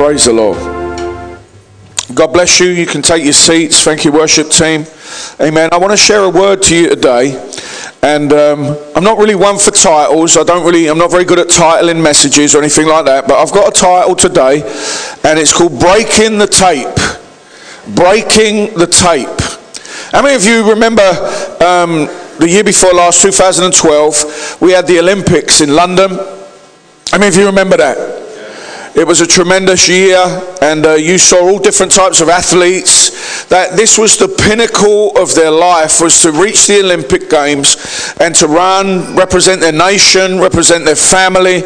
Praise the Lord. God bless you. You can take your seats. Thank you, worship team. Amen. I want to share a word to you today. And I'm not really one for titles. I'm not very good at titling messages or anything like that. But I've got a title today, and it's called Breaking the Tape. Breaking the Tape. How many of you remember the year before last, 2012, we had the Olympics in London? How many of you remember that? It was a tremendous year, and you saw all different types of athletes. That this was the pinnacle of their life, was to reach the Olympic Games and to run, represent their nation, represent their family,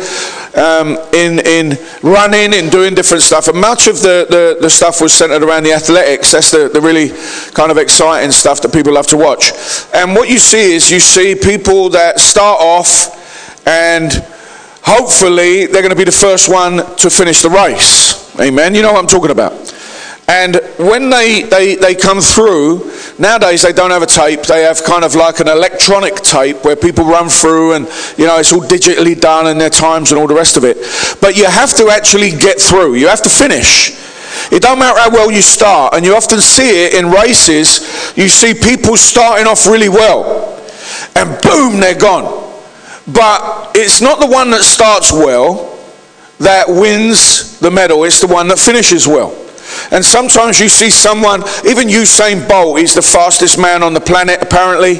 in running, in doing different stuff. And much of the stuff was centered around the athletics. That's the really kind of exciting stuff that people love to watch. And what you see is, you see people that start off and hopefully they're going to be the first one to finish the race. Amen. You know what I'm talking about. And when they come through, nowadays they don't have a tape. They have kind of like an electronic tape where people run through, and it's all digitally done and their times and all the rest of it. But you have to actually get through. You have to finish. It don't matter how well you start. And you often see it in races. You see people starting off really well, and boom, they're gone. But it's not the one that starts well that wins the medal. It's the one that finishes well. And sometimes you see someone, even Usain Bolt, he's the fastest man on the planet apparently.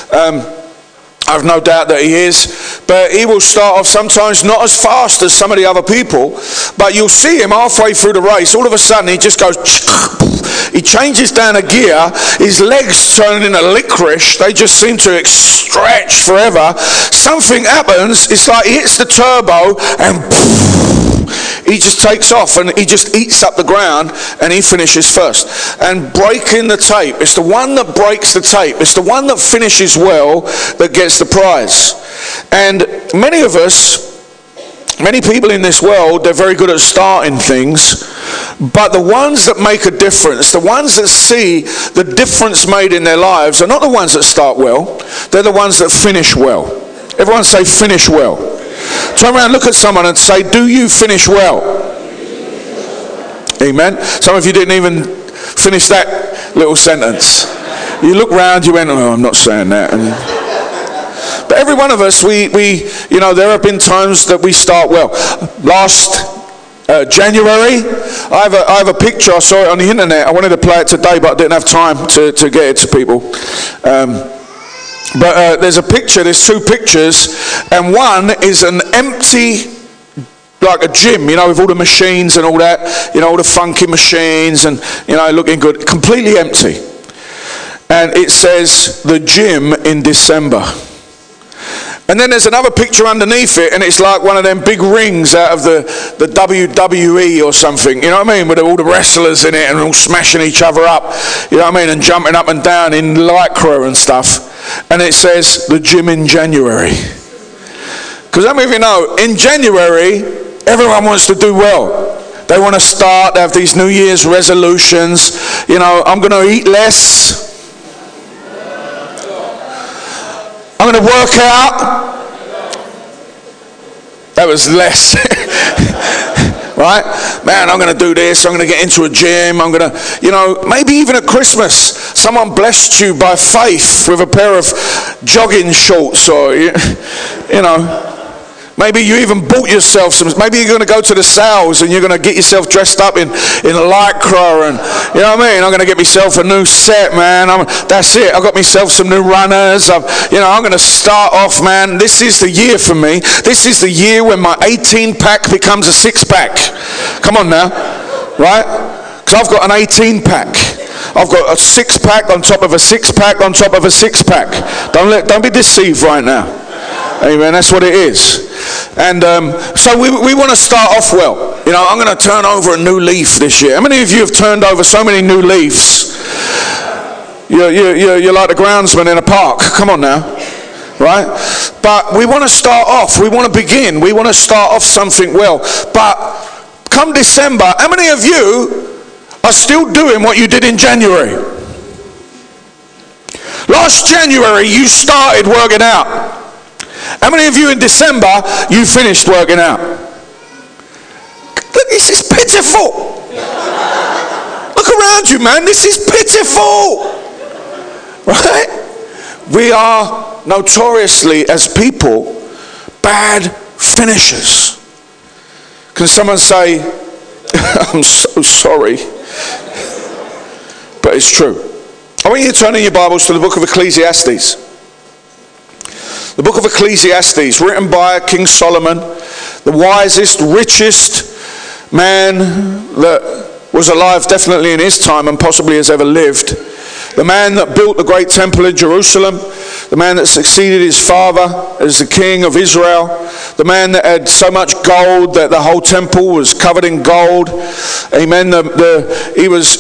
I have no doubt that he is. But he will start off sometimes not as fast as some of the other people. But you'll see him halfway through the race. All of a sudden he just goes, he changes down a gear. His legs turn into licorice. They just seem to stretch forever. Something happens. It's like he hits the turbo and he just takes off, and he just eats up the ground, and he finishes first. And breaking the tape, it's the one that breaks the tape, it's the one that finishes well that gets the prize. And many of us, many people in this world, they're very good at starting things, but the ones that make a difference, the ones that see the difference made in their lives, are not the ones that start well, they're the ones that finish well. Everyone say finish well. Turn around, look at someone and say, do you finish well? Amen. Some of you didn't even finish that little sentence. You look round, you went, oh, I'm not saying that. But every one of us, we there have been times that we start well. Last January, I have a picture. I saw it on the internet. I wanted to play it today, but I didn't have time to get it to people. But there's there's two pictures, and one is an empty, like a gym, with all the machines and all that, all the funky machines and, looking good, completely empty. And it says, the gym in December. And then there's another picture underneath it, and it's like one of them big rings out of the WWE or something, you know what I mean, with all the wrestlers in it and all smashing each other up, you know what I mean, and jumping up and down in Lycra and stuff. And it says, the gym in January. Because how many of you know, in January, everyone wants to do well. They want to start, they have these New Year's resolutions, I'm going to eat less. I'm going to work out. That was less. Right? Man, I'm going to do this. I'm going to get into a gym. I'm going to, maybe even at Christmas, someone blessed you by faith with a pair of jogging shorts, or, maybe you even bought yourself some. Maybe you're going to go to the sales and you're going to get yourself dressed up in Lycra, and you know what I mean. I'm going to get myself a new set, man. That's it. I got myself some new runners. I'm going to start off, man. This is the year for me. This is the year when my 18-pack becomes a 6-pack. Come on now, right? Because I've got an 18-pack. I've got a 6-pack on top of a 6-pack on top of a 6-pack. Don't be deceived right now. Amen. That's what it is. And so we want to start off well. I'm going to turn over a new leaf this year. How many of you have turned over so many new leaves? You're like the groundsman in a park. Come on now. Right? But we want to start off. We want to begin. We want to start off something well. But come December, how many of you are still doing what you did in January? Last January, you started working out. How many of you in December, you finished working out? Look, this is pitiful. Look around you, man. This is pitiful. Right? We are notoriously, as people, bad finishers. Can someone say, I'm so sorry, but it's true. I want you to turn in your Bibles to the book of Ecclesiastes. The book of Ecclesiastes, written by King Solomon, the wisest, richest man that was alive definitely in his time and possibly has ever lived. The man that built the great temple in Jerusalem, the man that succeeded his father as the king of Israel, the man that had so much gold that the whole temple was covered in gold. Amen. He was,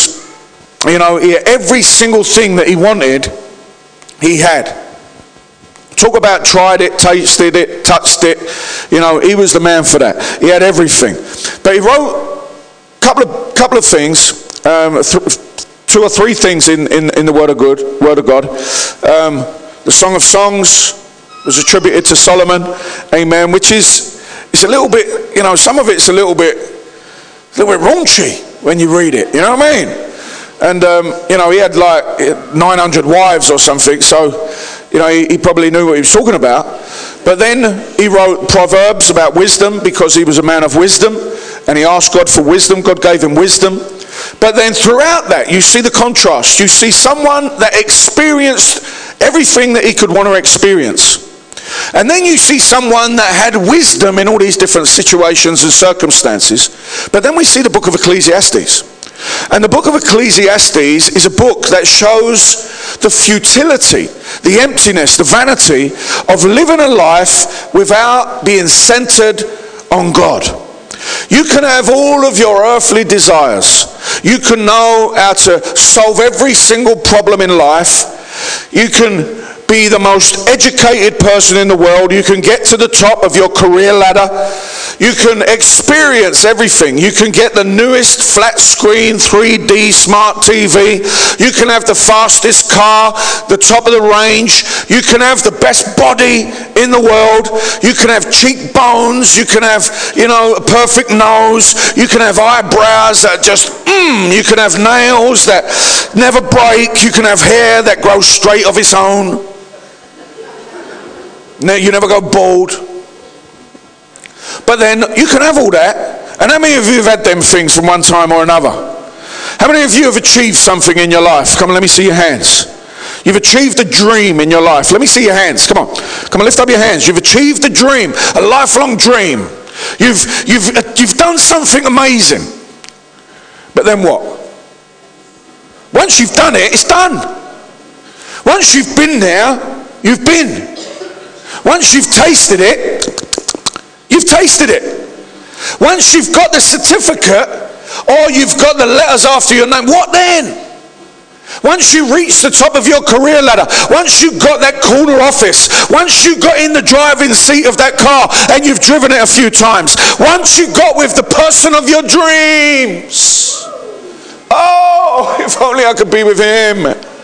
every single thing that he wanted, he had. Talk about tried it, tasted it, touched it. He was the man for that. He had everything. But he wrote a couple of things, 2 or 3 things in the Word of God. The Song of Songs was attributed to Solomon, amen, which is, it's a little bit, some of it's a little bit raunchy when you read it, you know what I mean? And, he had like 900 wives or something, so, he probably knew what he was talking about. But then he wrote Proverbs about wisdom because he was a man of wisdom, and he asked God for wisdom. God gave him wisdom. But then throughout that, you see the contrast. You see someone that experienced everything that he could want to experience. And then you see someone that had wisdom in all these different situations and circumstances. But then we see the book of Ecclesiastes. And the book of Ecclesiastes is a book that shows the futility, the emptiness, the vanity of living a life without being centered on God. You can have all of your earthly desires. You can know how to solve every single problem in life. You can be the most educated person in the world. You can get to the top of your career ladder. You can experience everything. You can get the newest flat screen 3D smart TV. You can have the fastest car, the top of the range. You can have the best body in the world. You can have cheekbones. You can have, a perfect nose. You can have eyebrows that just, you can have nails that never break. You can have hair that grows straight of its own. You never go bald. But then you can have all that. And how many of you have had them things from one time or another? How many of you have achieved something in your life? Come on, let me see your hands. You've achieved a dream in your life. Let me see your hands. Come on, lift up your hands. You've achieved a dream, a lifelong dream. You've done something amazing. But then what? Once you've done it, it's done. Once you've been there, you've been. Once you've tasted it, you've tasted it. Once you've got the certificate or you've got the letters after your name, what then? Once you reach the top of your career ladder, once you got that corner office, once you got in the driving seat of that car and you've driven it a few times, once you got with the person of your dreams, oh, if only I could be with him,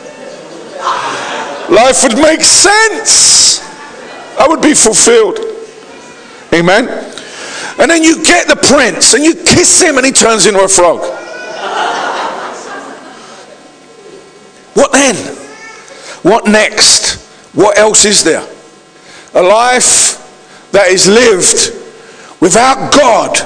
life would make sense. I would be fulfilled. Amen. And then you get the prince and you kiss him and he turns into a frog. What then? What next? What else is there? A life that is lived without God.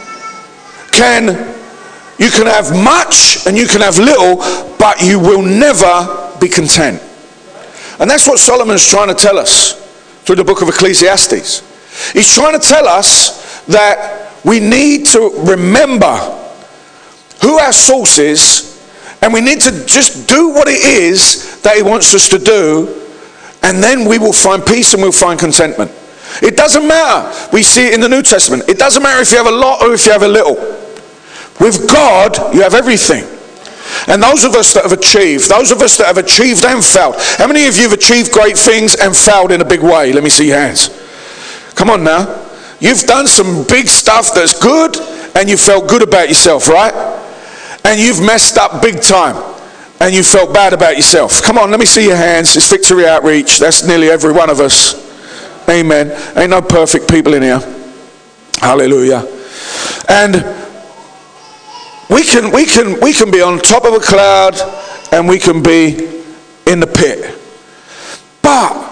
You can have much and you can have little, but you will never be content. And that's what Solomon's trying to tell us through the book of Ecclesiastes. He's trying to tell us that we need to remember who our source is, and we need to just do what it is that he wants us to do, and then we will find peace and we'll find contentment. It doesn't matter. We see it in the New Testament. It doesn't matter if you have a lot or if you have a little. With God, you have everything. And those of us that have achieved and failed. How many of you have achieved great things and failed in a big way? Let me see your hands. Come on now. You've done some big stuff that's good and you felt good about yourself, right? And you've messed up big time and you felt bad about yourself. Come on, let me see your hands. It's Victory Outreach. That's nearly every one of us. Amen. Ain't no perfect people in here. Hallelujah. And we can be on top of a cloud, and we can be in the pit. But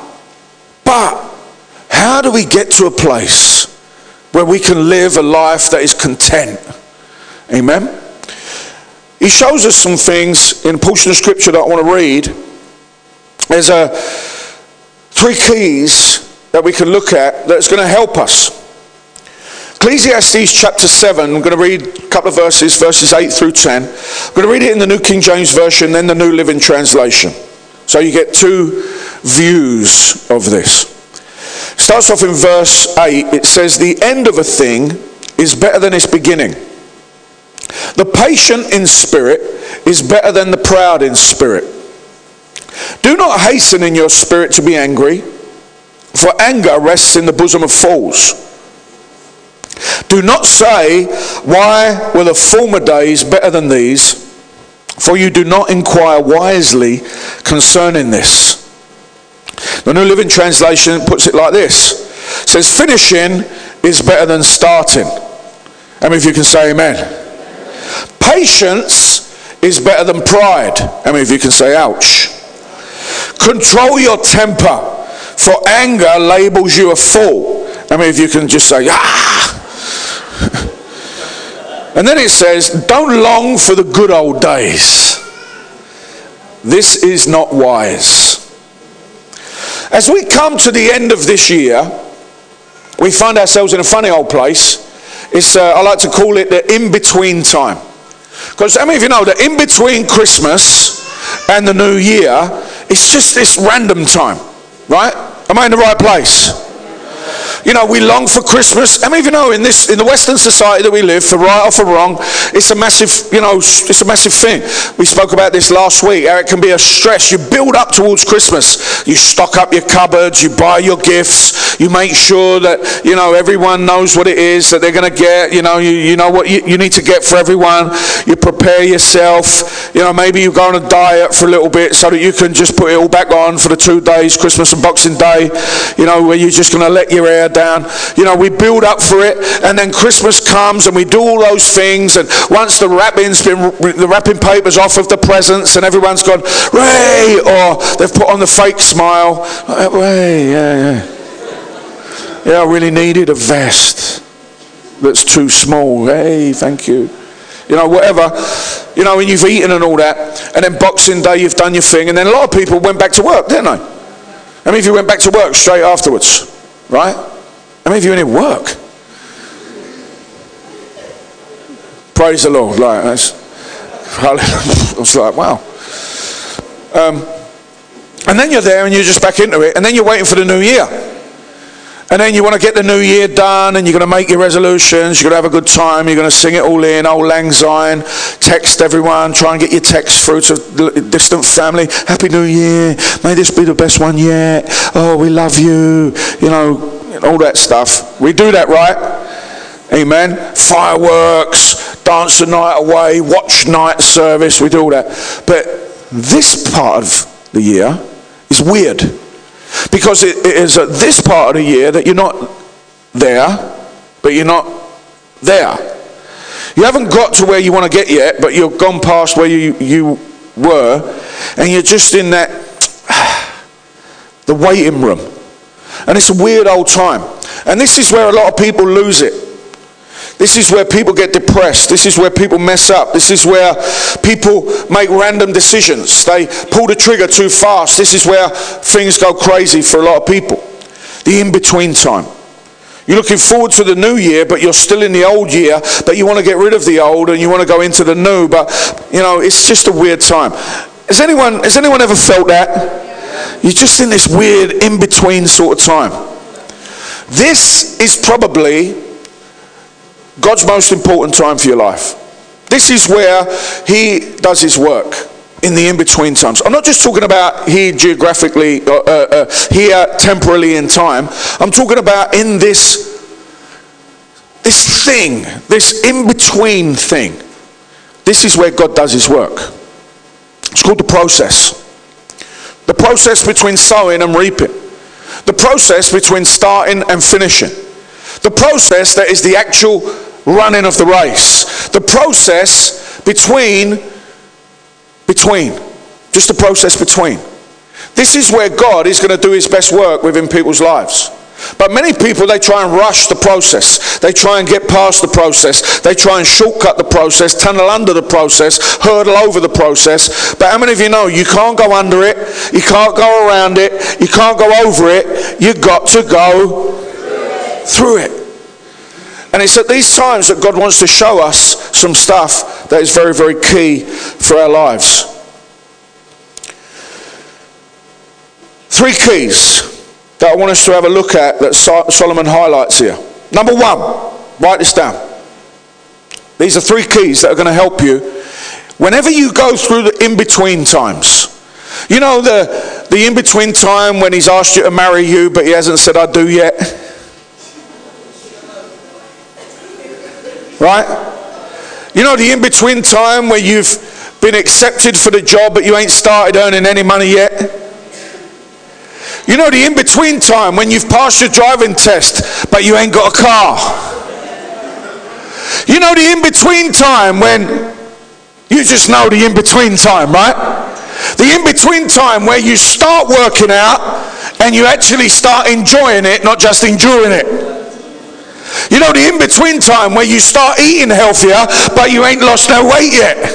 how do we get to a place where we can live a life that is content? Amen. He shows us some things in a portion of scripture that I want to read. There's 3 keys that we can look at that's going to help us. Ecclesiastes chapter 7, I'm going to read a couple of verses 8 through 10. I'm going to read it in the New King James Version, then the New Living Translation. So you get 2 views of this. It starts off in verse 8. It says, the end of a thing is better than its beginning. The patient in spirit is better than the proud in spirit. Do not hasten in your spirit to be angry, for anger rests in the bosom of fools. Do not say, why were the former days better than these? For you do not inquire wisely concerning this. The New Living Translation puts it like this. It says, finishing is better than starting. How many of you can say amen? Patience is better than pride. How many of you can say ouch? Control your temper, for anger labels you a fool. How many of you can just say, ah? And then it says, don't long for the good old days. This is not wise. As we come to the end of this year, we find ourselves in a funny old place. It's I like to call it the in-between time. Because how many of you know that in between Christmas and the New Year, it's just this random time, right? Am I in the right place? You know, we long for Christmas. How many of you know in the Western society that we live, for right or for wrong, it's a massive, it's a massive thing. We spoke about this last week, how it can be a stress. You build up towards Christmas. You stock up your cupboards, you buy your gifts, you make sure that, everyone knows what it is that they're going to get. You know what you need to get for everyone. You prepare yourself. Maybe you go on a diet for a little bit so that you can just put it all back on for the 2 days, Christmas and Boxing Day, where you're just going to let your hair down. We build up for it, and then Christmas comes and we do all those things, and once the wrapping paper's off of the presents and everyone's gone, Ray, or they've put on the fake smile, Ray, yeah, I really needed a vest that's too small, hey, thank you. Whatever, when you've eaten and all that, and then Boxing Day you've done your thing, and then a lot of people went back to work, didn't they? How many of you went back to work straight afterwards? Right? How many of you in work? Praise the Lord. Like, I was like, wow. And then you're there and you're just back into it, and then you're waiting for the new year. And then you want to get the new year done, and you're going to make your resolutions, you're going to have a good time, you're going to sing it all in, Auld Lang Syne, text everyone, try and get your text through to distant family, Happy New Year, may this be the best one yet, oh, we love you, all that stuff. We do that, right? Amen. Fireworks, dance the night away, watch night service, we do all that. But this part of the year is weird. Because it is at this part of the year that you're not there, but you're not there. You haven't got to where you want to get yet, but you've gone past where you were, and you're just in that, the waiting room. And it's a weird old time. And this is where a lot of people lose it. This is where people get depressed. This is where people mess up. This is where people make random decisions. They pull the trigger too fast. This is where things go crazy for a lot of people. The in-between time. You're looking forward to the new year, but you're still in the old year, but you want to get rid of the old and you want to go into the new, but it's just a weird time. Has anyone ever felt that? You're just in this weird in-between sort of time. This is probably God's most important time for your life. This is where He does His work, in the in-between times. I'm not just talking about here geographically, here temporally in time. I'm talking about in this thing, this in-between thing. This is where God does His work. It's called the process. The process between sowing and reaping. The process between starting and finishing. The process that is the actual running of the race. The process between. Just the process between. This is where God is going to do his best work within people's lives. But many people, they try and rush the process. They try and get past the process. They try and shortcut the process, tunnel under the process, hurdle over the process. But how many of you know you can't go under it, you can't go around it, you can't go over it, you've got to go through it. And it's at these times that God wants to show us some stuff that is very, very key for our lives. 3 keys that I want us to have a look at that Solomon highlights here. Number 1, write this down. These are 3 keys that are going to help you whenever you go through the in-between times. You know the in-between time when he's asked you to marry you but he hasn't said I do yet? Right? You know the in-between time where you've been accepted for the job but you ain't started earning any money yet? You know the in-between time when you've passed your driving test but you ain't got a car? You know the in-between time when you just know the in-between time, right? The in-between time where you start working out and you actually start enjoying it, not just enduring it. You know the in-between time where you start eating healthier but you ain't lost no weight yet.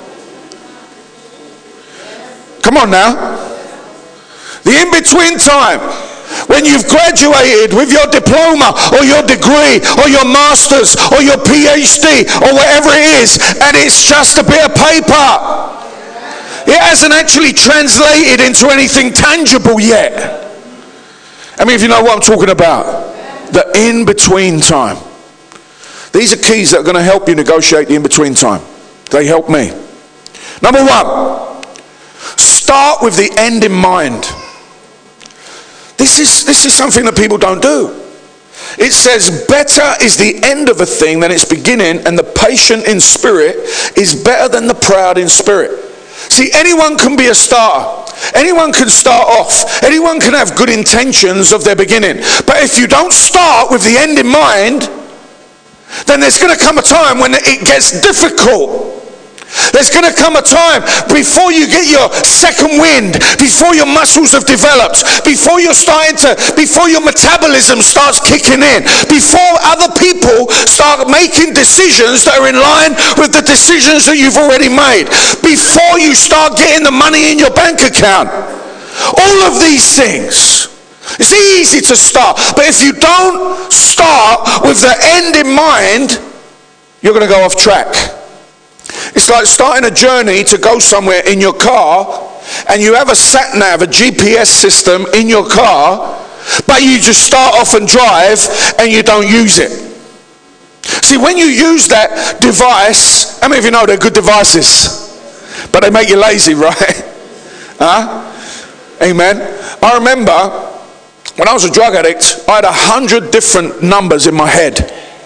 Come on now. The in-between time when you've graduated with your diploma or your degree or your master's or your PhD or whatever it is, and it's just a bit of paper. It hasn't actually translated into anything tangible yet. I mean, if you know what I'm talking about. The in-between time. These are keys that are going to help you negotiate the in-between time. They help me. Number 1, start with the end in mind. This is something that people don't do. It says, better is the end of a thing than its beginning, and the patient in spirit is better than the proud in spirit. See, anyone can be a starter. Anyone can start off. Anyone can have good intentions of their beginning. But if you don't start with the end in mind, then there's going to come a time when it gets difficult. There's going to come a time before you get your second wind, before your muscles have developed, before your metabolism starts kicking in, before other people start making decisions that are in line with the decisions that you've already made, before you start getting the money in your bank account. All of these things. It's easy to start, but if you don't start with the end in mind, you're going to go off track. It's like starting a journey to go somewhere in your car and you have a sat-nav, a GPS system in your car, but you just start off and drive and you don't use it. See, when you use that device, how many of you know they're good devices? But they make you lazy, right? Huh? Amen. I remember when I was a drug addict, I had 100 different numbers in my head.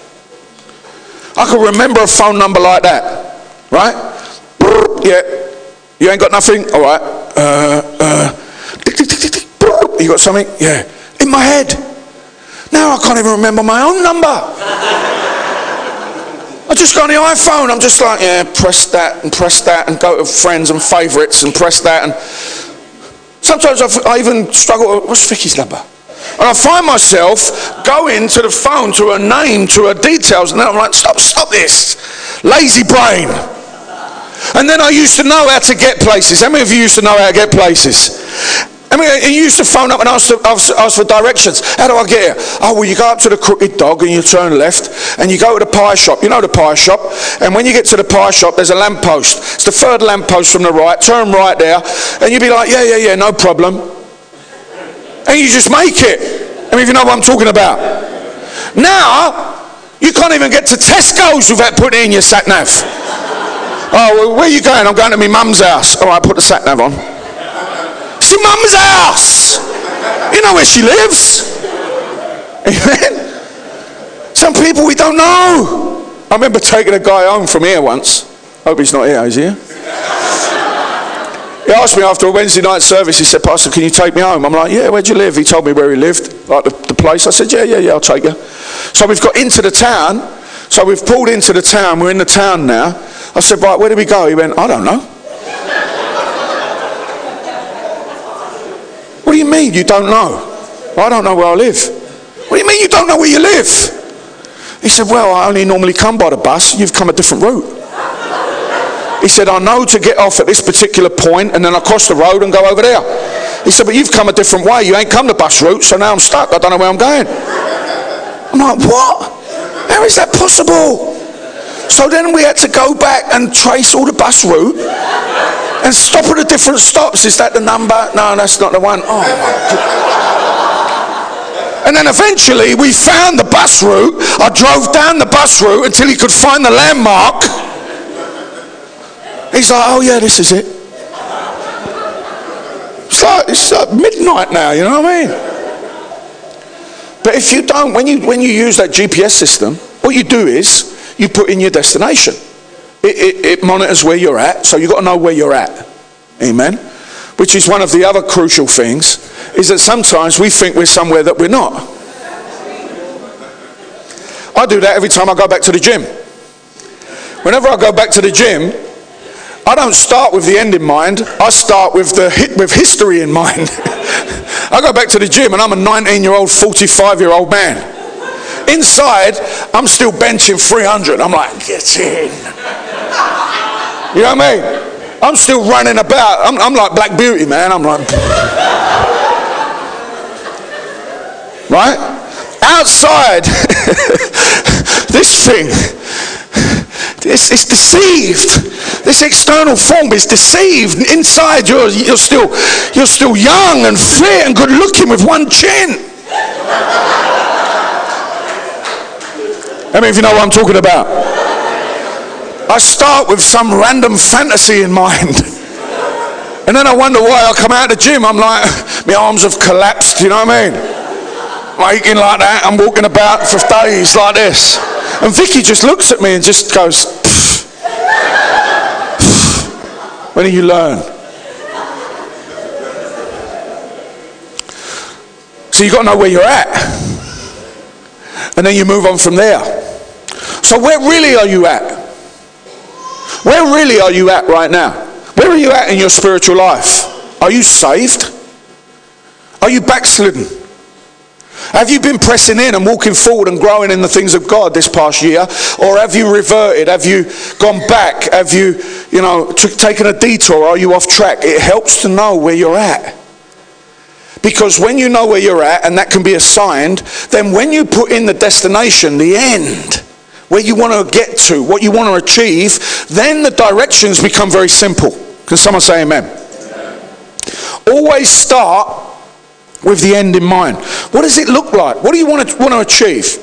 I could remember a phone number like that. Right? Yeah. You ain't got nothing? All right. You got something? Yeah. In my head. Now I can't even remember my own number. I just got on the iPhone. I'm just like, yeah, press that and go to friends and favourites and press that. And sometimes I even struggle. What's Vicky's number? And I find myself going to the phone, to her name, to her details, and then I'm like, stop this. Lazy brain. And then I used to know how to get places. How many of you used to know how to get places? I mean, you used to phone up and ask for directions. How do I get here? Oh, well, you go up to the Crooked Dog and you turn left and you go to the pie shop. You know the pie shop. And when you get to the pie shop, there's a lamppost. It's the 3rd lamppost from the right. Turn right there. And you'd be like, yeah, no problem. And you just make it. I mean, if you know what I'm talking about. Now, you can't even get to Tesco's without putting it in your sat-nav. Oh, well, where are you going? I'm going to my mum's house. All right, put the sat-nav on. It's your mum's house. You know where she lives. Amen. Some people we don't know. I remember taking a guy home from here once. Hope he's not here, is he? He asked me after a Wednesday night service, he said, Pastor, can you take me home? I'm like, yeah, where'd you live? He told me where he lived, like the place. I said, yeah, I'll take you. So we've got into the town. So we've pulled into the town. We're in the town now. I said, right, where do we go? He went, I don't know. What do you mean you don't know? Well, I don't know where I live. What do you mean you don't know where you live? He said, well, I only normally come by the bus. You've come a different route. He said, I know to get off at this particular point and then I cross the road and go over there. He said, but you've come a different way. You ain't come the bus route, so now I'm stuck. I don't know where I'm going. I'm like, what? How is that possible? So then we had to go back and trace all the bus route and stop at the different stops. Is that the number? No, that's not the one. Oh, my God. And then eventually we found the bus route. I drove down the bus route until he could find the landmark. He's like, oh yeah, this is it. It's like midnight now, you know what I mean? But if you don't, when you use that GPS system, what you do is you put in your destination. It monitors where you're at, so you've got to know where you're at. Amen? Which is one of the other crucial things, is that sometimes we think we're somewhere that we're not. I do that every time I go back to the gym. Whenever I go back to the gym, I don't start with the end in mind. I start with history in mind. I go back to the gym and I'm a 19-year-old, 45-year-old man. Inside, I'm still benching 300. I'm like, get in. You know what I mean? I'm still running about. I'm like Black Beauty, man. I'm like, right? Outside, this thing, it's deceived. This external form is deceived. Inside, you're still young and fit and good looking with one chin. How many of you know what I'm talking about? I start with some random fantasy in mind. And then I wonder why I come out of the gym, I'm like, my arms have collapsed, you know what I mean? I'm eating like that, I'm walking about for days like this. And Vicky just looks at me and just goes, pfft. When do you learn? So you've got to know where you're at. And then you move on from there. So where really are you at? Where really are you at right now? Where are you at in your spiritual life? Are you saved? Are you backslidden? Have you been pressing in and walking forward and growing in the things of God this past year? Or have you reverted? Have you gone back? Have you taken a detour? Are you off track? It helps to know where you're at. Because when you know where you're at, and that can be assigned, then when you put in the destination, the end, where you want to get to, what you want to achieve, then the directions become very simple. Can someone say amen? Always start with the end in mind. What does it look like? What do you want to achieve?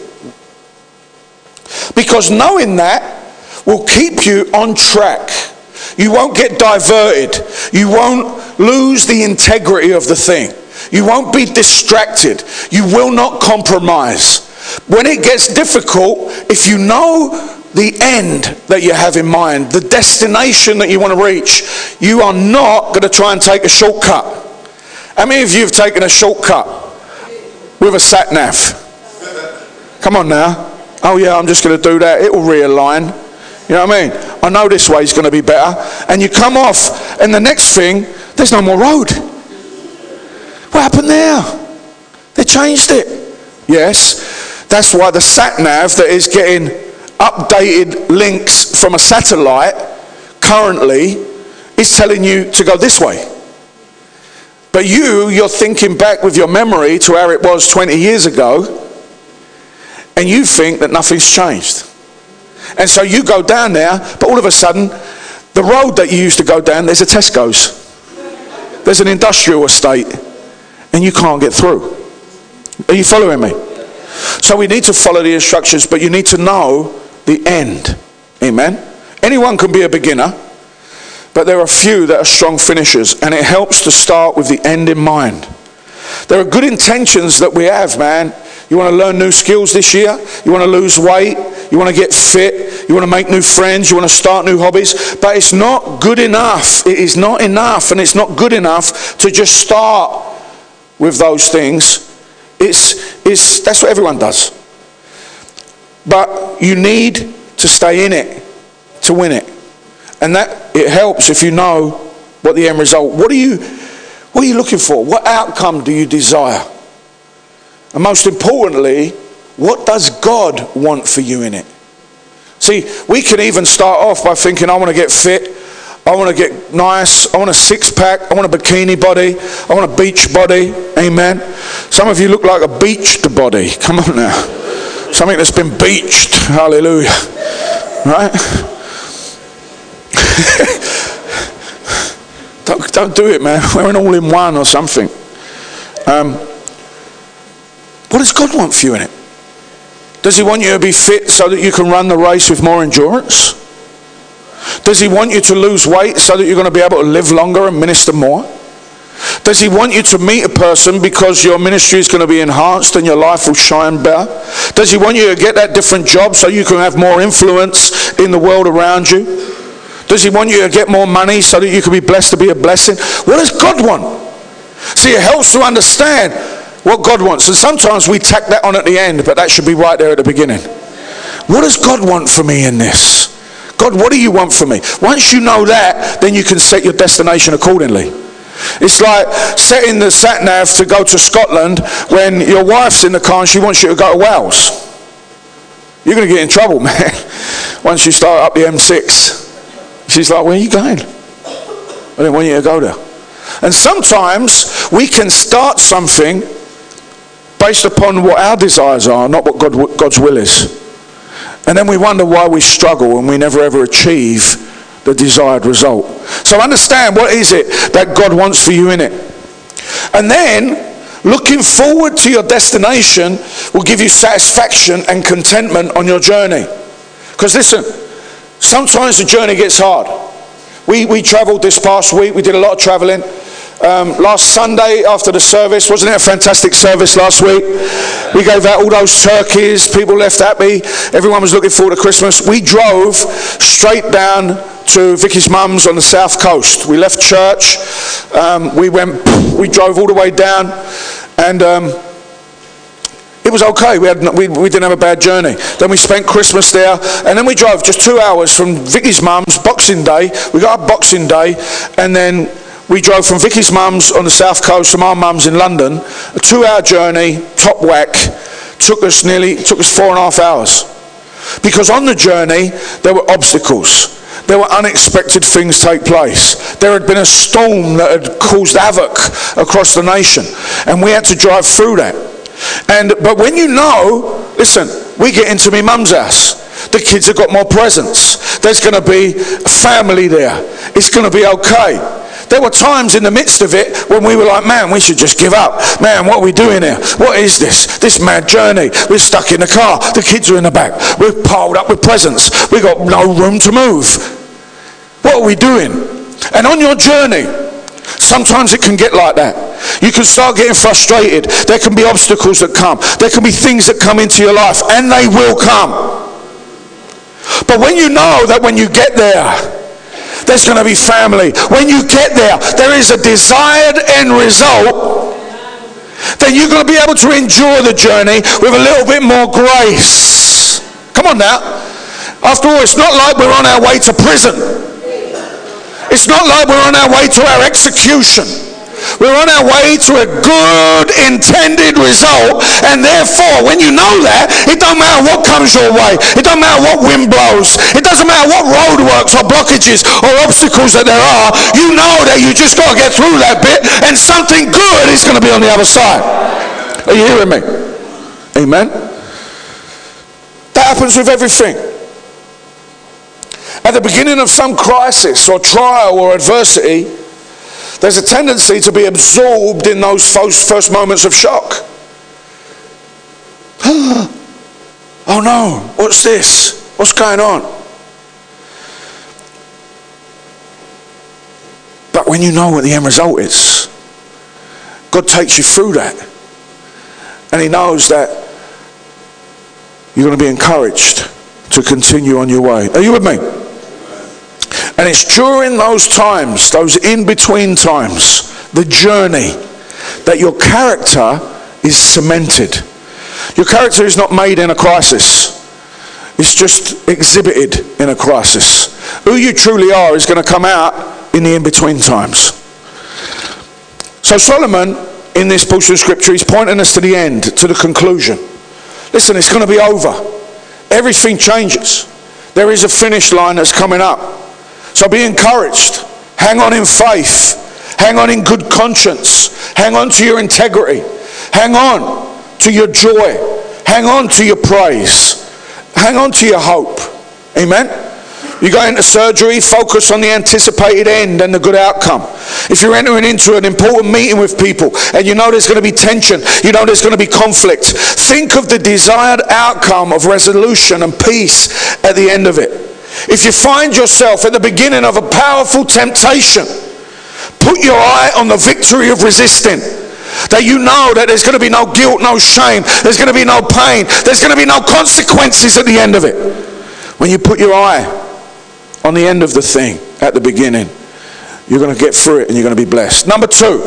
Because knowing that will keep you on track. You won't get diverted. You won't lose the integrity of the thing. You won't be distracted. You will not compromise. When it gets difficult, if you know the end that you have in mind, the destination that you want to reach, you are not going to try and take a shortcut. How many of you have taken a shortcut with a sat-nav? Come on now. Oh yeah, I'm just going to do that. It will realign. You know what I mean? I know this way is going to be better. And you come off, and the next thing, there's no more road. What happened there? They changed it. Yes, that's why the sat-nav that is getting updated links from a satellite currently is telling you to go this way. But you're thinking back with your memory to how it was 20 years ago, and you think that nothing's changed. And so you go down there, but all of a sudden, the road that you used to go down, there's a Tesco's. There's an industrial estate, and you can't get through. Are you following me? So we need to follow the instructions, but you need to know the end. Amen? Anyone can be a beginner. But there are few that are strong finishers, and it helps to start with the end in mind. There are good intentions that we have, man. You want to learn new skills this year? You want to lose weight? You want to get fit? You want to make new friends? You want to start new hobbies? But it's not good enough. It is not enough, and it's not good enough to just start with those things. That's what everyone does. But you need to stay in it to win it. And that it helps if you know what the end result. What are you looking for? What outcome do you desire? And most importantly, what does God want for you in it? See, we can even start off by thinking, I want to get fit, I want to get nice, I want a six-pack, I want a bikini body, I want a beach body. Amen. Some of you look like a beached body. Come on now. Something that's been beached. Hallelujah. Right? Don't do it, man. We're an all-in-one or something. What does God want for you in it? Does he want you to be fit so that you can run the race with more endurance? Does he want you to lose weight so that you're going to be able to live longer and minister more? Does he want you to meet a person because your ministry is going to be enhanced and your life will shine better? Does he want you to get that different job so you can have more influence in the world around you? Does he want you to get more money so that you can be blessed to be a blessing? What does God want? See, it helps to understand what God wants. And sometimes we tack that on at the end, but that should be right there at the beginning. What does God want for me in this? God, what do you want for me? Once you know that, then you can set your destination accordingly. It's like setting the sat-nav to go to Scotland when your wife's in the car and she wants you to go to Wales. You're going to get in trouble, man, once you start up the M6. She's like, where are you going? I didn't want you to go there. And sometimes we can start something based upon what our desires are, not what God's will is. And then we wonder why we struggle and we never ever achieve the desired result. So understand, what is it that God wants for you in it? And then looking forward to your destination will give you satisfaction and contentment on your journey. Because listen, sometimes the journey gets hard. We travelled this past week. We did a lot of travelling. Last Sunday after the service, wasn't it a fantastic service last week? We gave out all those turkeys. People left happy. Everyone was looking forward to Christmas. We drove straight down to Vicky's mum's on the south coast. We left church. We drove all the way down, and it was okay. We didn't have a bad journey. Then we spent Christmas there, and then we drove just 2 hours from Vicky's mum's, Boxing Day. We got up Boxing Day, and then we drove from Vicky's mum's on the south coast to our mum's in London. A 2-hour journey, top whack, took us 4.5 hours. Because on the journey, there were obstacles. There were unexpected things take place. There had been a storm that had caused havoc across the nation, and we had to drive through that. But when you know, listen, we get into my mum's house. The kids have got more presents. There's going to be a family there. It's going to be okay. There were times in the midst of it when we were like, man, we should just give up. Man, what are we doing here? What is this? This mad journey. We're stuck in the car. The kids are in the back. We're piled up with presents. We've got no room to move. What are we doing? And on your journey, sometimes it can get like that. You can start getting frustrated. There can be obstacles that come. There can be things that come into your life, and they will come. But when you know that when you get there, there's going to be family. When you get there, there is a desired end result. Then you're going to be able to endure the journey with a little bit more grace. Come on now. After all, it's not like we're on our way to prison. It's not like we're on our way to our execution. We're on our way to a good intended result, and therefore when you know that, it don't matter what comes your way, it don't matter what wind blows, it doesn't matter what roadworks or blockages or obstacles that there are, you know that you just got to get through that bit and something good is going to be on the other side. Are you hearing me? Amen. That happens with everything. At the beginning of some crisis or trial or adversity, there's a tendency to be absorbed in those first moments of shock. Oh no, what's this? What's going on? But when you know what the end result is, God takes you through that. And he knows that you're going to be encouraged to continue on your way. Are you with me? And it's during those times, those in-between times, the journey, that your character is cemented. Your character is not made in a crisis. It's just exhibited in a crisis. Who you truly are is going to come out in the in-between times. So Solomon, in this portion of scripture, he's pointing us to the end, to the conclusion. Listen, it's going to be over. Everything changes. There is a finish line that's coming up. So be encouraged. Hang on in faith. Hang on in good conscience. Hang on to your integrity. Hang on to your joy. Hang on to your praise. Hang on to your hope. Amen? You go into surgery, focus on the anticipated end and the good outcome. If you're entering into an important meeting with people and you know there's going to be tension, you know there's going to be conflict, think of the desired outcome of resolution and peace at the end of it. If you find yourself at the beginning of a powerful temptation, put your eye on the victory of resisting. That you know that there's going to be no guilt, no shame, there's going to be no pain, there's going to be no consequences at the end of it. When you put your eye on the end of the thing at the beginning, you're going to get through it and you're going to be blessed. Number 2,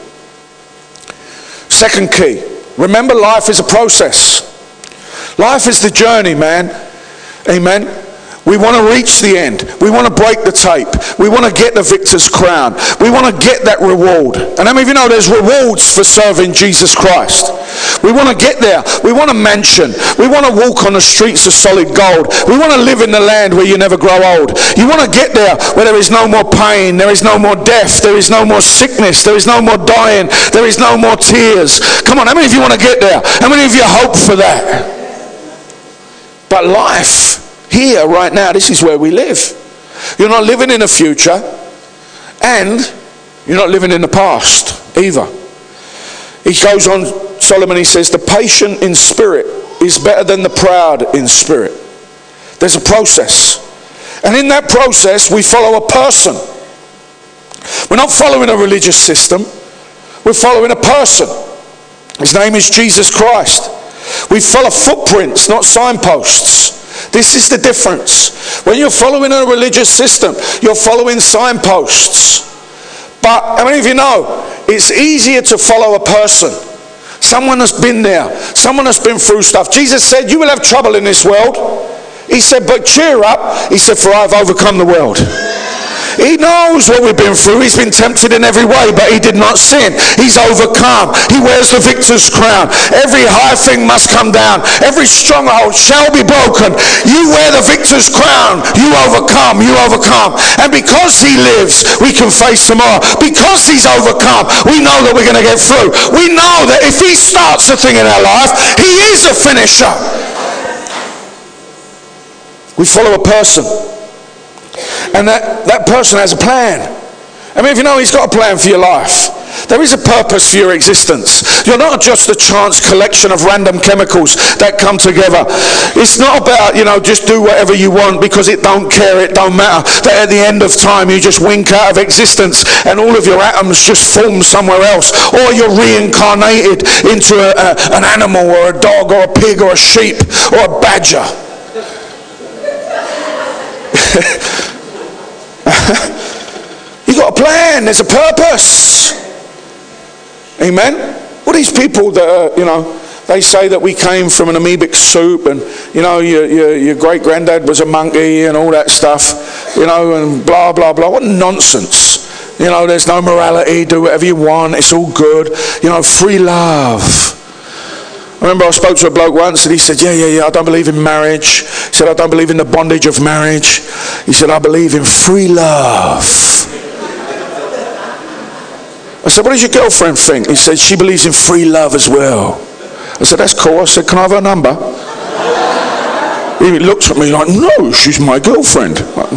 second key, remember life is a process. Life is the journey, man. Amen. We want to reach the end. We want to break the tape. We want to get the victor's crown. We want to get that reward. And how many of you know there's rewards for serving Jesus Christ? We want to get there. We want a mansion. We want to walk on the streets of solid gold. We want to live in the land where you never grow old. You want to get there where there is no more pain. There is no more death. There is no more sickness. There is no more dying. There is no more tears. Come on, how many of you want to get there? How many of you hope for that? But life, here, right now, this is where we live. You're not living in the future, and you're not living in the past either. He goes on, Solomon, he says, the patient in spirit is better than the proud in spirit. There's a process. And in that process, we follow a person. We're not following a religious system. We're following a person. His name is Jesus Christ. We follow footprints, not signposts. This is the difference. When you're following a religious system, you're following signposts. But how many of you know it's easier to follow a person? Someone that's been there, someone that's been through stuff. Jesus said, you will have trouble in this world. He said, but cheer up. He said, for I've overcome the world. He knows what we've been through. He's been tempted in every way, but he did not sin. He's overcome. He wears the victor's crown. Every high thing must come down. Every stronghold shall be broken. You wear the victor's crown. You overcome. You overcome. And because he lives, we can face tomorrow. Because he's overcome, we know that we're going to get through. We know that if he starts a thing in our life, he is a finisher. We follow a person. And that person has a plan. I mean, if you know he's got a plan for your life. There is a purpose for your existence. You're not just a chance collection of random chemicals that come together. It's not about, just do whatever you want because it don't care, it don't matter. That at the end of time you just wink out of existence and all of your atoms just form somewhere else. Or you're reincarnated into an animal or a dog or a pig or a sheep or a badger. You got a plan. There's a purpose. Amen. Well, these people that they say that we came from an amoebic soup, and your great granddad was a monkey and all that stuff, and blah blah blah. What nonsense. There's no morality. Do whatever you want. It's all good. Free love. I remember I spoke to a bloke once and he said, yeah, I don't believe in marriage. He said, I don't believe in the bondage of marriage. He said, I believe in free love. I said, what does your girlfriend think? He said, she believes in free love as well. I said, that's cool. I said, can I have her number? He looked at me like, no, she's my girlfriend.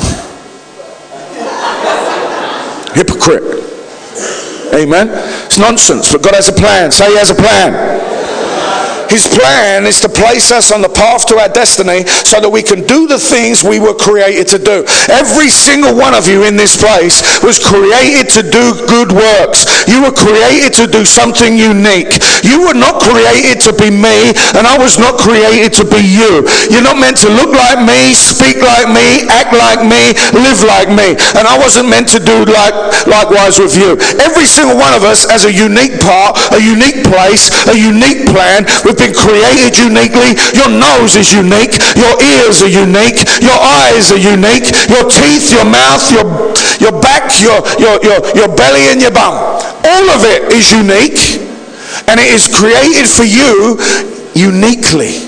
Hypocrite. Amen. It's nonsense, but God has a plan. Say he has a plan. His plan is to place us on the path to our destiny so that we can do the things we were created to do. Every single one of you in this place was created to do good works. You were created to do something unique. You were not created to be me, and I was not created to be you. You're not meant to look like me, speak like me, act like me, live like me. And I wasn't meant to do likewise with you. Every single one of us has a unique part, a unique place, a unique plan with You've been created uniquely. Your nose is unique. Your ears are unique. Your eyes are unique. Your teeth, your mouth, your back, your belly and your bum. All of it is unique. And it is created for you uniquely.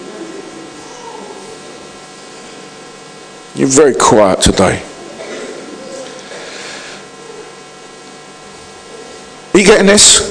You're very quiet today. Are you getting this?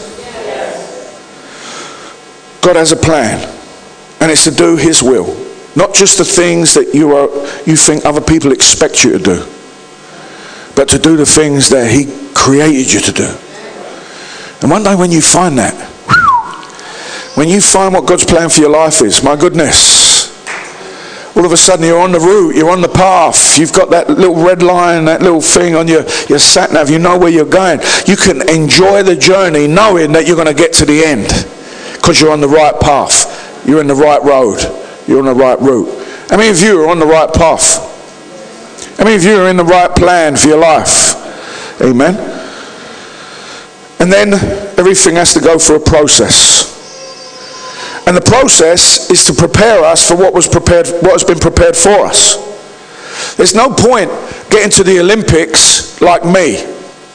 God has a plan, and it's to do His will, not just the things that you think other people expect you to do, but to do the things that He created you to do. And one day when you find that, when you find what God's plan for your life is, my goodness, all of a sudden you're on the route, you're on the path, you've got that little red line, that little thing on your sat-nav, you know where you're going. You can enjoy the journey knowing that you're going to get to the end because you're on the right path, you're in the right road, you're on the right route. How many of you are on the right path? How many of you are in the right plan for your life? Amen. And then everything has to go through a process. And the process is to prepare us for what has been prepared for us. There's no point getting to the Olympics like me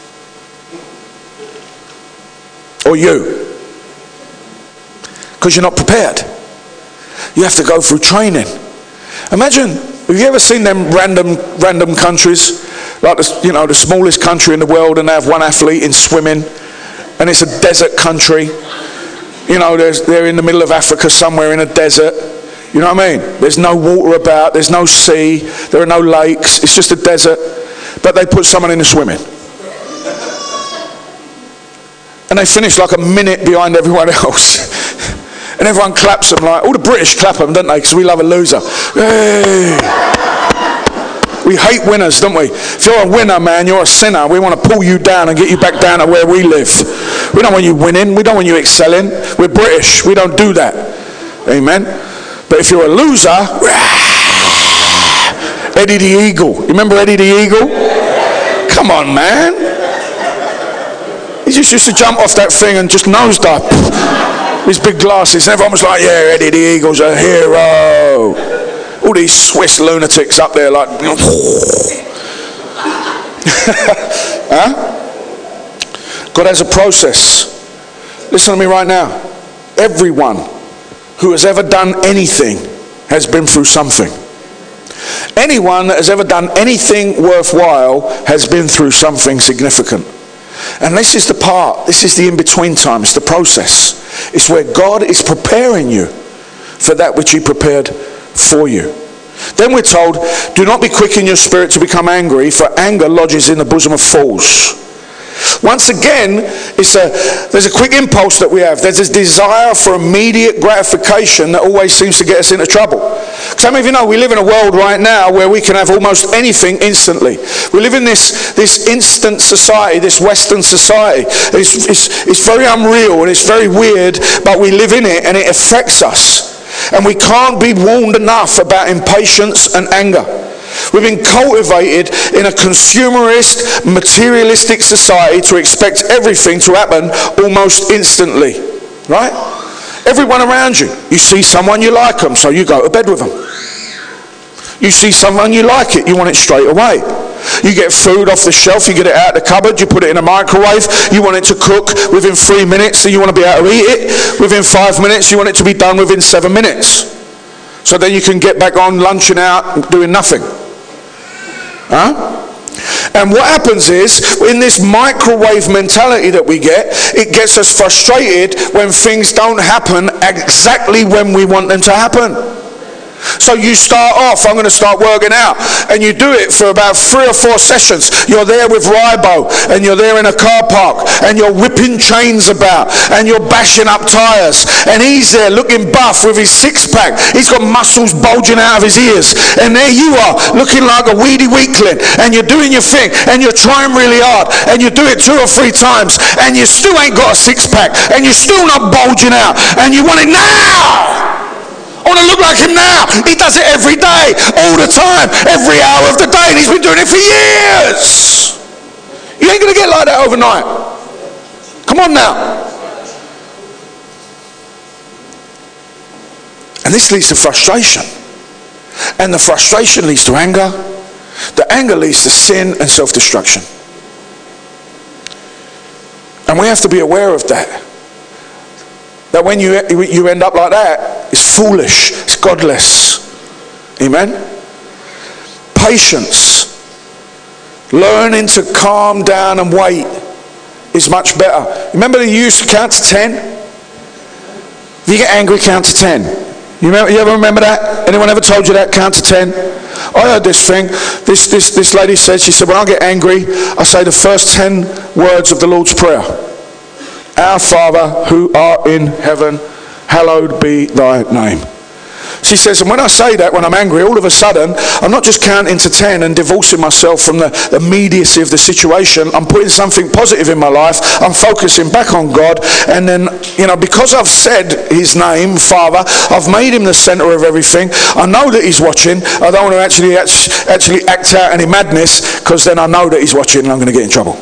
or you, because you're not prepared. You have to go through training. Imagine, have you ever seen them random countries, like the smallest country in the world, and they have one athlete in swimming, and it's a desert country. You know, they're in the middle of Africa somewhere in a desert. You know what I mean? There's no water about, there's no sea, there are no lakes, it's just a desert. But they put someone in the swimming. And they finish like a minute behind everyone else. And everyone claps them, like, all the British clap them, don't they? Because we love a loser. Hey! We hate winners, don't we? If you're a winner, man, you're a sinner. We want to pull you down and get you back down to where we live. We don't want you winning. We don't want you excelling. We're British. We don't do that. Amen. But if you're a loser, Eddie the Eagle. You remember Eddie the Eagle? Come on, man. He just used to jump off that thing and just nosedive. His big glasses. And everyone was like, yeah, Eddie the Eagle's a hero. All these Swiss lunatics up there like... Huh? God has a process. Listen to me right now. Everyone who has ever done anything has been through something. Anyone that has ever done anything worthwhile has been through something significant. And this is the part, this is the in-between time, it's the process. It's where God is preparing you for that which He prepared for you. Then we're told, do not be quick in your spirit to become angry, for anger lodges in the bosom of fools. Once again, there's a quick impulse that we have. There's this desire for immediate gratification that always seems to get us into trouble. Some of you know we live in a world right now where we can have almost anything instantly. We live in this instant society, this Western society. It's very unreal and it's very weird, but we live in it and it affects us. And we can't be warned enough about impatience and anger. We've been cultivated in a consumerist, materialistic society to expect everything to happen almost instantly. Right? Everyone around you. You see someone, you like them, so you go to bed with them. You see someone, you like it, you want it straight away. You get food off the shelf, you get it out of the cupboard, you put it in a microwave, you want it to cook within 3 minutes, so you want to be able to eat it. Within 5 minutes, you want it to be done within 7 minutes. So then you can get back on lunching out, doing nothing. Huh? And what happens is, in this microwave mentality that we get, it gets us frustrated when things don't happen exactly when we want them to happen. So you start off, I'm going to start working out, and you do it for about 3 or 4 sessions. You're there with Ribo, and you're there in a car park, and you're whipping chains about, and you're bashing up tires, and he's there looking buff with his six-pack. He's got muscles bulging out of his ears, and there you are looking like a weedy weakling, and you're doing your thing, and you're trying really hard, and you do it 2 or 3 times, and you still ain't got a six-pack, and you're still not bulging out, and you want it now. I want to look like him now. He does it every day, all the time, every hour of the day, and he's been doing it for years. You ain't going to get like that overnight. Come on now. And this leads to frustration. And the frustration leads to anger. The anger leads to sin and self-destruction. And we have to be aware of that. That when you end up like that, it's foolish, it's godless. Amen? Patience. Learning to calm down and wait is much better. Remember you used to count to 10? If you get angry, count to 10. You ever remember that? Anyone ever told you that? Count to 10? I heard this thing. This lady said, she said, when I get angry, I say the first 10 words of the Lord's Prayer. Our Father who art in heaven, hallowed be thy name. She says, and when I say that, when I'm angry, all of a sudden, I'm not just counting to 10 and divorcing myself from the immediacy of the situation. I'm putting something positive in my life. I'm focusing back on God. And then, because I've said his name, Father, I've made him the center of everything. I know that he's watching. I don't want to actually act out any madness, because then I know that he's watching and I'm going to get in trouble.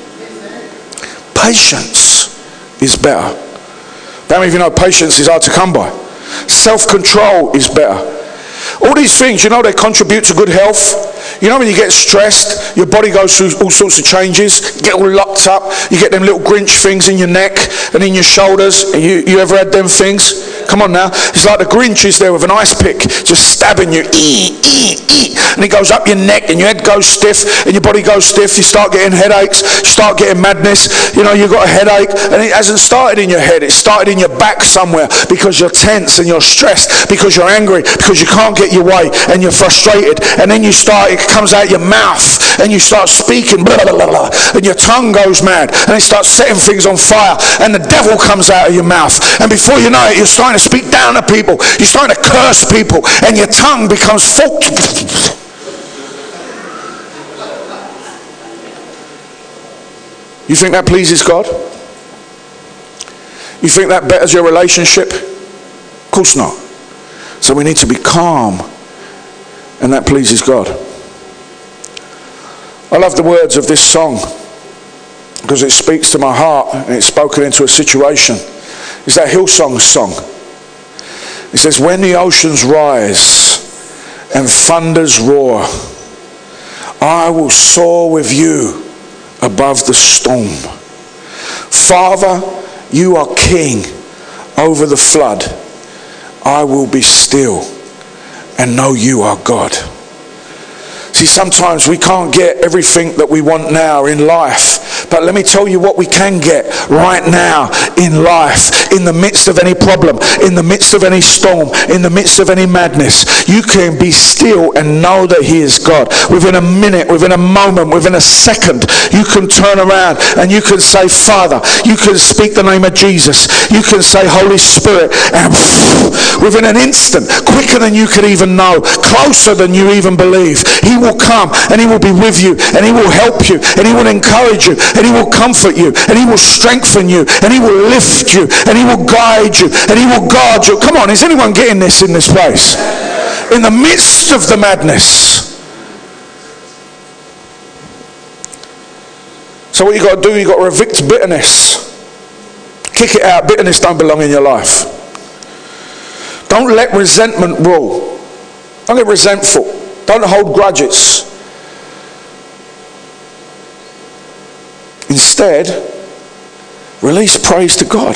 Patience is better. How many of you know patience is hard to come by? Self-control is better. All these things, they contribute to good health. When you get stressed, your body goes through all sorts of changes. You get all locked up. You get them little Grinch things in your neck and in your shoulders. You ever had them things? Come on now. It's like the Grinch is there with an ice pick, just stabbing you. And it goes up your neck and your head goes stiff and your body goes stiff. You start getting headaches. You start getting madness. You've got a headache, and it hasn't started in your head. It started in your back somewhere, because you're tense and you're stressed, because you're angry, because you can't get your way and you're frustrated. And then it comes out your mouth and you start speaking, blah, blah, blah, blah, and your tongue goes mad and it starts setting things on fire, and the devil comes out of your mouth, and before you know it, you're starting to speak down to people, you're starting to curse people, and your tongue becomes forked. You think that pleases God? You think that betters your relationship? Of course not. So we need to be calm, and that pleases God. I love the words of this song because it speaks to my heart, and it's spoken into a situation. It's that Hillsong song. It says, when the oceans rise and thunders roar, I will soar with you above the storm. Father, you are king over the flood. I will be still and know you are God. See, sometimes we can't get everything that we want now in life. But let me tell you what we can get right now in life. In the midst of any problem, in the midst of any storm, in the midst of any madness, you can be still and know that he is God. Within a minute, within a moment, within a second, you can turn around and you can say, Father. You can speak the name of Jesus. You can say, Holy Spirit. And within an instant, quicker than you could even know, closer than you even believe, he will come and he will be with you, and he will help you, and he will encourage you, and he will comfort you, and he will strengthen you, and he will lift you, and he will guide you, and he will guard you. Come on, is anyone getting this in this place? In the midst of the madness. So what you got to do, you got to evict bitterness. Kick it out. Bitterness don't belong in your life. Don't let resentment rule. Don't get resentful. Don't hold grudges. Instead, release praise to God.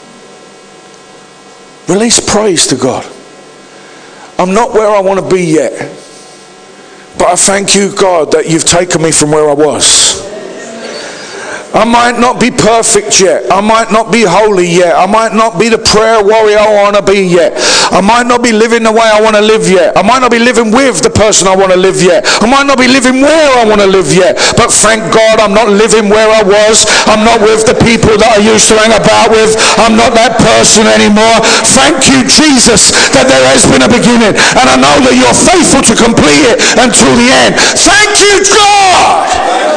Release praise to God. I'm not where I want to be yet, but I thank you, God, that you've taken me from where I was. I might not be perfect yet. I might not be holy yet. I might not be the prayer warrior I want to be yet. I might not be living the way I want to live yet. I might not be living with the person I want to live yet. I might not be living where I want to live yet. But thank God I'm not living where I was. I'm not with the people that I used to hang about with. I'm not that person anymore. Thank you, Jesus, that there has been a beginning. And I know that you're faithful to complete it until the end. Thank you, God.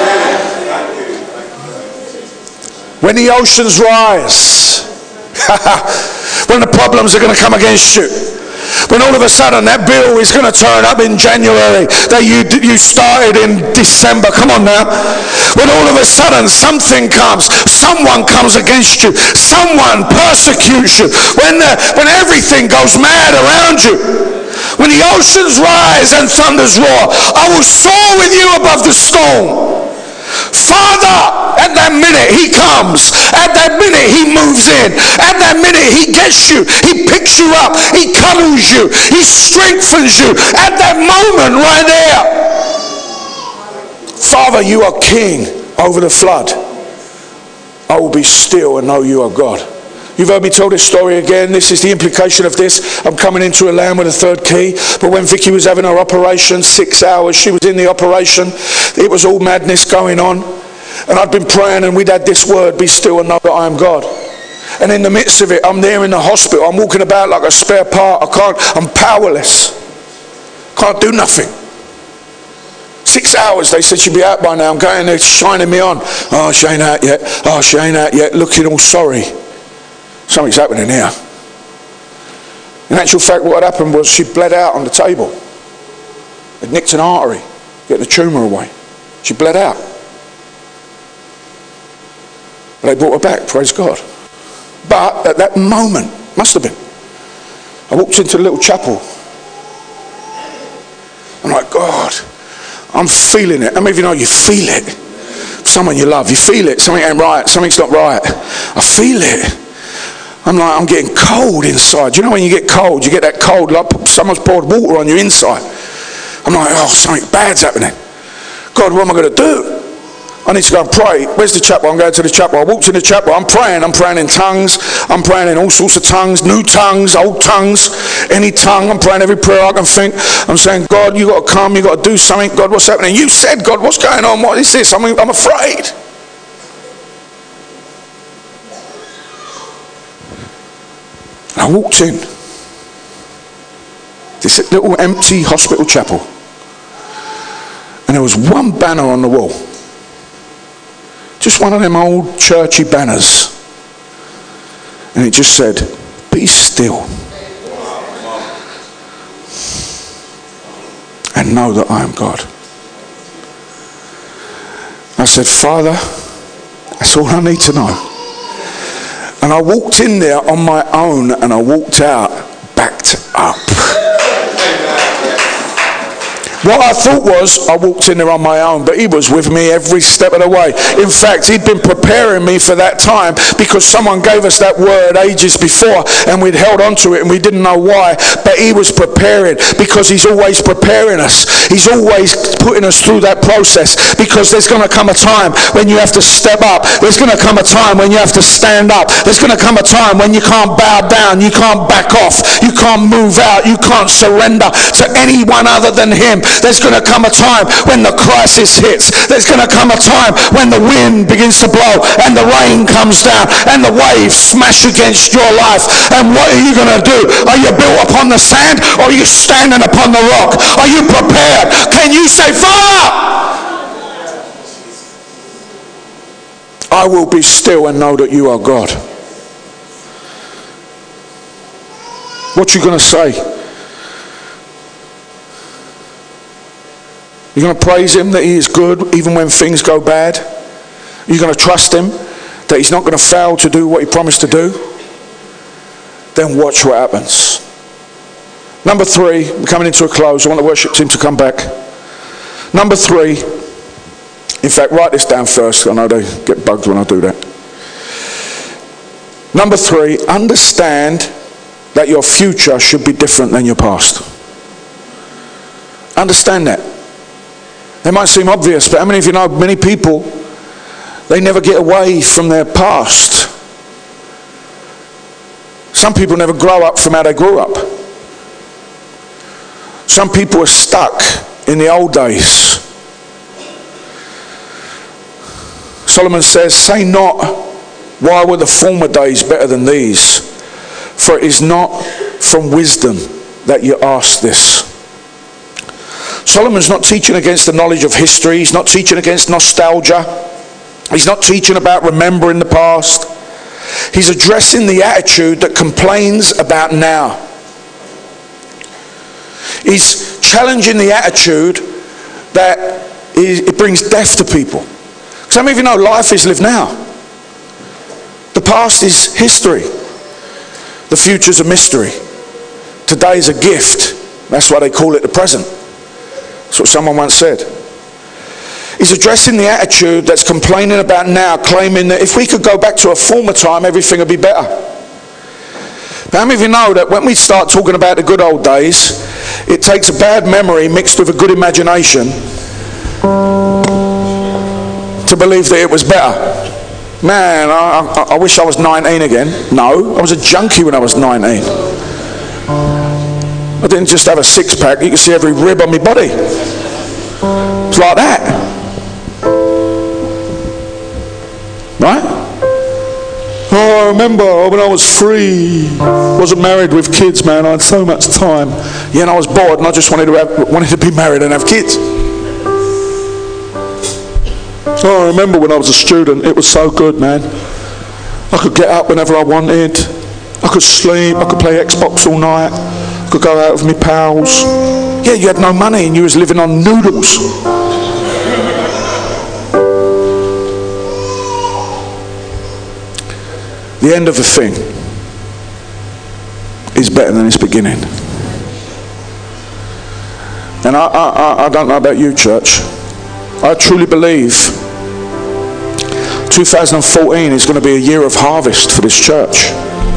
When the oceans rise, when the problems are going to come against you, When all of a sudden that bill is going to turn up in January that you started in December. Come on now. When all of a sudden something comes, someone comes against you, someone persecutes you, when everything goes mad around you, when the oceans rise and thunders roar, I will soar with you above the storm. Father, at that minute he comes, at that minute he moves in, at that minute he gets you, he picks you up, he cuddles you, he strengthens you at that moment right there. Father, you are king over the flood. I will be still and know you are God. You've heard me tell this story again. This is the implication of this. I'm coming into a land with a third key. But when Vicky was having her operation, 6 hours, she was in the operation. It was all madness going on. And I'd been praying and we'd had this word, be still and know that I am God. And in the midst of it, I'm there in the hospital. I'm walking about like a spare part. I'm powerless. Can't do nothing. 6 hours, they said she'd be out by now. I'm going there, shining me on. Oh, she ain't out yet. Oh, she ain't out yet. Looking all sorry. Something's happening here. In actual fact, what had happened was she bled out on the table. It nicked an artery, get the tumour away. She bled out. But they brought her back, praise God. But at that moment, must have been, I walked into the little chapel. I'm like, God, I'm feeling it. How many of you know you feel it? Someone you love, you feel it. Something ain't right, something's not right. I feel it. I'm getting cold inside. You know when you get cold, you get that cold, like someone's poured water on your inside. I'm like, oh, something bad's happening. God, what am I going to do? I need to go and pray. Where's the chapel? I'm going to the chapel. I walked in the chapel. I'm praying in tongues. I'm praying in all sorts of tongues, new tongues, old tongues, any tongue. I'm praying every prayer I can think. I'm saying, God, you got to come. You got to do something. God, what's happening? You said, God, what's going on? What is this? I'm afraid. And I walked in this little empty hospital chapel, and there was one banner on the wall, just one of them old churchy banners, and it just said, be still and know that I am God. I said, Father, that's all I need to know. And I walked in there on my own and I walked out backed up. What I thought was, I walked in there on my own, but he was with me every step of the way. In fact, he'd been preparing me for that time because someone gave us that word ages before and we'd held on to it and we didn't know why, but he was preparing because he's always preparing us. He's always putting us through that process because there's going to come a time when you have to step up. There's going to come a time when you have to stand up. There's going to come a time when you can't bow down, you can't back off, you can't move out, you can't surrender to anyone other than him. There's going to come a time when the crisis hits. There's going to come a time when the wind begins to blow and the rain comes down and the waves smash against your life. And what are you going to do? Are you built upon the sand or are you standing upon the rock? Are you prepared? Can you say, Father, I will be still and know that you are God? What you going to say? You're going to praise him that he is good even when things go bad? You're going to trust him that he's not going to fail to do what he promised to do? Then watch what happens. Number 3, we're coming into a close. I want the worship team to come back. Number 3, in fact, write this down first. I know they get bugged when I do that. Number 3, understand that your future should be different than your past. Understand that. It might seem obvious, but how many of you know many people, they never get away from their past? Some people never grow up from how they grew up. Some people are stuck in the old days. Solomon says, say not, why were the former days better than these? For it is not from wisdom that you ask this. Solomon's not teaching against the knowledge of history. He's not teaching against nostalgia. He's not teaching about remembering the past. He's addressing the attitude that complains about now. He's challenging the attitude that it brings death to people. Some of you know life is lived now. The past is history. The future's a mystery. Today's a gift. That's why they call it the present. That's what someone once said. He's addressing the attitude that's complaining about now, claiming that if we could go back to a former time, everything would be better. But how many of you know that when we start talking about the good old days, it takes a bad memory mixed with a good imagination to believe that it was better? Man, I wish I was 19 again. No, I was a junkie when I was 19. I didn't just have a six-pack. You could see every rib on my body. It's like that. Right? Oh, I remember when I was free, wasn't married with kids, man. I had so much time. Yeah, and I was bored, and I just wanted to be married and have kids. Oh, I remember when I was a student, it was so good, man. I could get up whenever I wanted. I could sleep. I could play Xbox all night. I could go out with my pals. Yeah, you had no money and you was living on noodles. The end of a thing is better than its beginning. And I don't know about you, church. I truly believe 2014 is going to be a year of harvest for this church.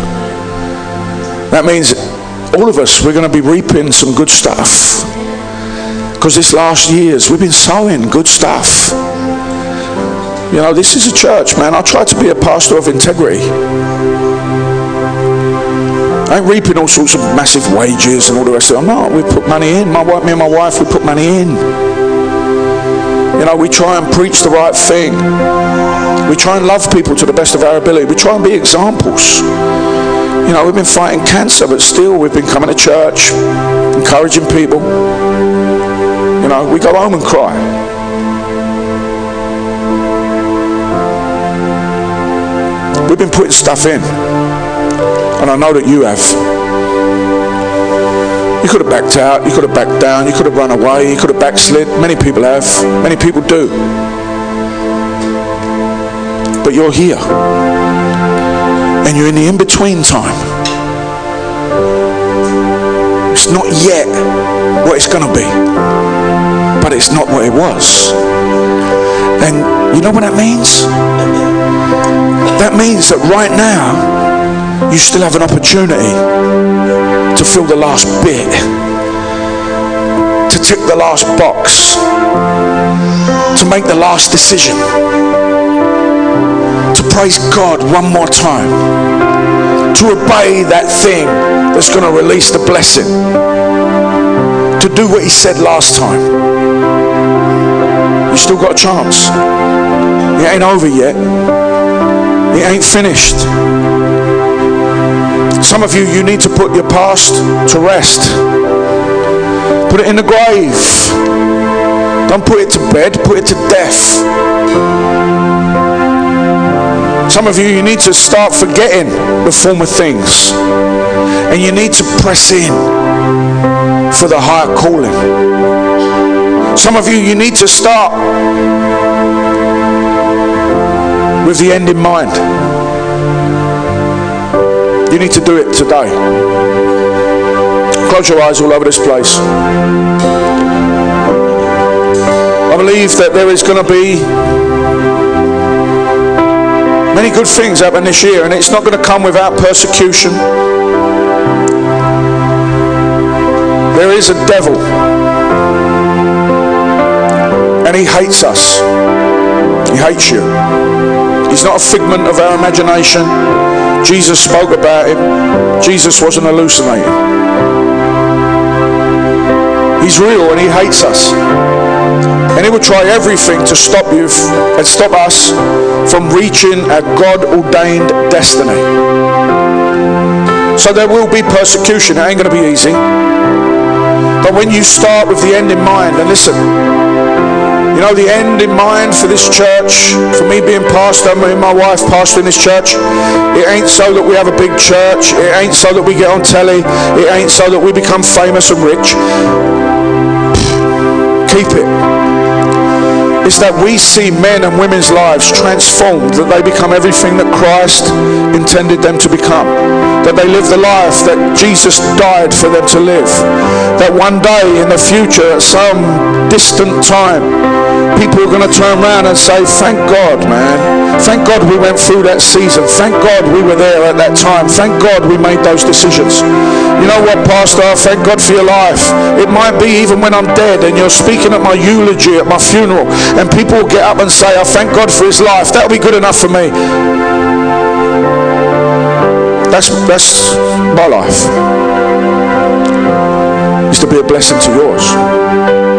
That means all of us, we're going to be reaping some good stuff. Because this last years, we've been sowing good stuff. You know, this is a church, man. I try to be a pastor of integrity. I ain't reaping all sorts of massive wages and all the rest of it. I'm not. We put money in. Me and my wife, we put money in. You know, we try and preach the right thing. We try and love people to the best of our ability. We try and be examples. You know, we've been fighting cancer, but still we've been coming to church, encouraging people. You know, we go home and cry. We've been putting stuff in. And I know that you have. You could have backed out, you could have backed down, you could have run away, you could have backslid. Many people have. Many people do. But you're here. And you're in the in-between time. It's not yet what it's going to be. But it's not what it was. And you know what that means? That means that right now, you still have an opportunity to fill the last bit, to tick the last box, to make the last decision, to praise God one more time, to obey that thing that's going to release the blessing, to do what he said last time. You still got a chance. It ain't over yet. It ain't finished. Some of you, you need to put your past to rest. Put it in the grave. Don't put it to bed, put it to death. Some of you, you need to start forgetting the former things. And you need to press in for the higher calling. Some of you, you need to start with the end in mind. You need to do it today. Close your eyes all over this place. I believe that there is going to be many good things happen this year, and it's not going to come without persecution. There is a devil, and he hates us. He hates you. He's not a figment of our imagination. Jesus spoke about him. Jesus wasn't hallucinating. He's real and he hates us. And he will try everything to stop you and stop us from reaching our God-ordained destiny. So there will be persecution. It ain't going to be easy. But when you start with the end in mind, and listen, You know, the end in mind for this church, for me being pastor, me and my wife pastoring this church, it ain't so that we have a big church, it ain't so that we get on telly, it ain't so that we become famous and rich. Keep it. It's that we see men and women's lives transformed, that they become everything that Christ intended them to become, that they live the life that Jesus died for them to live, that one day in the future, at some distant time, people are going to turn around and say, thank God, man. Thank God we went through that season. Thank God we were there at that time. Thank God we made those decisions. You know what, Pastor? Thank God for your life. It might be even when I'm dead and you're speaking at my eulogy, at my funeral, and people will get up and say, I thank God for his life. That'll be good enough for me. That's my life. Is to be a blessing to yours.